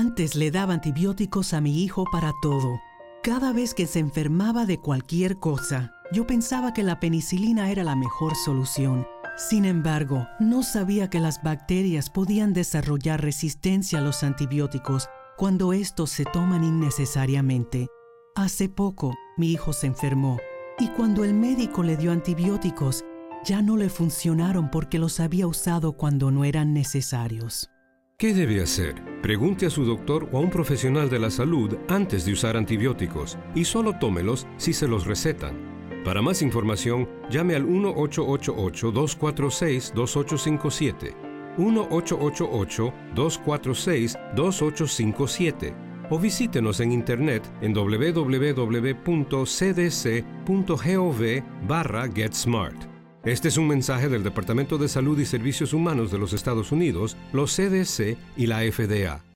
Antes le daba antibióticos a mi hijo para todo. Cada vez que se enfermaba de cualquier cosa, yo pensaba que la penicilina era la mejor solución. Sin embargo, no sabía que las bacterias podían desarrollar resistencia a los antibióticos cuando estos se toman innecesariamente. Hace poco, mi hijo se enfermó y cuando el médico le dio antibióticos, ya no le funcionaron porque los había usado cuando no eran necesarios. ¿Qué debe hacer? Pregunte a su doctor o a un profesional de la salud antes de usar antibióticos y solo tómelos si se los recetan. Para más información, llame al 1-888-246-2857, 1-888-246-2857 o visítenos en internet en www.cdc.gov/GetSmart. Este es un mensaje del Departamento de Salud y Servicios Humanos de los Estados Unidos, los CDC y la FDA.